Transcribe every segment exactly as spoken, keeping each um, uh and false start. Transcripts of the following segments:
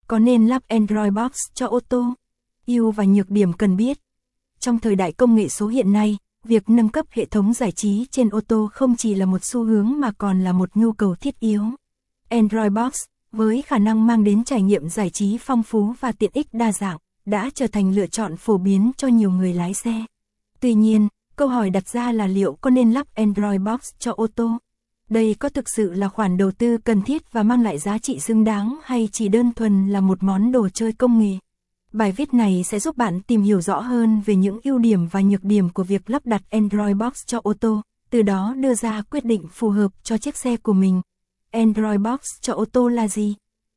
Có nên lắp Android Box cho ô tô? Ưu và nhược điểm cần biết. Trong thời đại công nghệ số hiện nay, việc nâng cấp hệ thống giải trí trên ô tô không chỉ là một xu hướng mà còn là một nhu cầu thiết yếu. Android Box, với khả năng mang đến trải nghiệm giải trí phong phú và tiện ích đa dạng, đã trở thành lựa chọn phổ biến cho nhiều người lái xe. Tuy nhiên, câu hỏi đặt ra là liệu có nên lắp Android Box cho ô tô? Đây có thực sự là khoản đầu tư cần thiết và mang lại giá trị xứng đáng hay chỉ đơn thuần là một món đồ chơi công nghệ? Bài viết này sẽ giúp bạn tìm hiểu rõ hơn về những ưu điểm và nhược điểm của việc lắp đặt Android Box cho ô tô, từ đó đưa ra quyết định phù hợp cho chiếc xe của mình. Android Box cho ô tô là gì?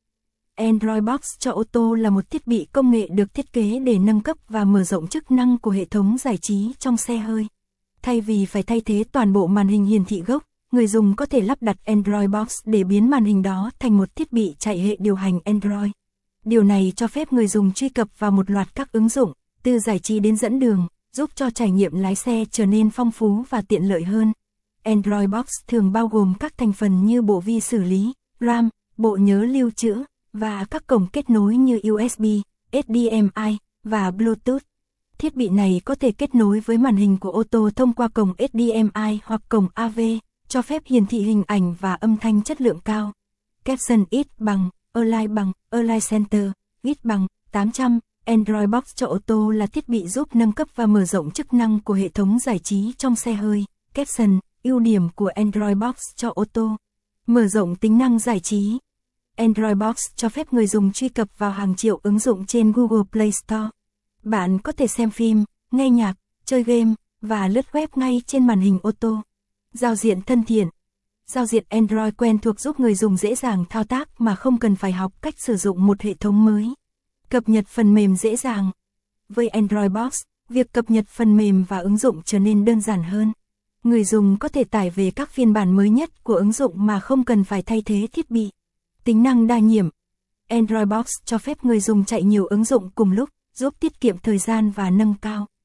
Android Box cho ô tô là một thiết bị công nghệ được thiết kế để nâng cấp và mở rộng chức năng của hệ thống giải trí trong xe hơi. Thay vì phải thay thế toàn bộ màn hình hiển thị gốc, người dùng có thể lắp đặt Android Box để biến màn hình đó thành một thiết bị chạy hệ điều hành Android. Điều này cho phép người dùng truy cập vào một loạt các ứng dụng, từ giải trí đến dẫn đường, giúp cho trải nghiệm lái xe trở nên phong phú và tiện lợi hơn. Android Box thường bao gồm các thành phần như bộ vi xử lý, RAM, bộ nhớ lưu trữ, và các cổng kết nối như u ét bê, hát đê em i, và Bluetooth. Thiết bị này có thể kết nối với màn hình của ô tô thông qua cổng hát đê em i hoặc cổng a vê, cho phép hiển thị hình ảnh và âm thanh chất lượng cao. Caption ít bằng, Align bằng, Align Center, ít bằng, tám trăm. Android Box cho ô tô là thiết bị giúp nâng cấp và mở rộng chức năng của hệ thống giải trí trong xe hơi. Caption, ưu điểm của Android Box cho ô tô. Mở rộng tính năng giải trí. Android Box cho phép người dùng truy cập vào hàng triệu ứng dụng trên Google Play Store. Bạn có thể xem phim, nghe nhạc, chơi game, và lướt web ngay trên màn hình ô tô. Giao diện thân thiện. Giao diện Android quen thuộc giúp người dùng dễ dàng thao tác mà không cần phải học cách sử dụng một hệ thống mới. Cập nhật phần mềm dễ dàng. Với Android Box, việc cập nhật phần mềm và ứng dụng trở nên đơn giản hơn. Người dùng có thể tải về các phiên bản mới nhất của ứng dụng mà không cần phải thay thế thiết bị. Tính năng đa nhiệm. Android Box cho phép người dùng chạy nhiều ứng dụng cùng lúc, giúp tiết kiệm thời gian và nâng cao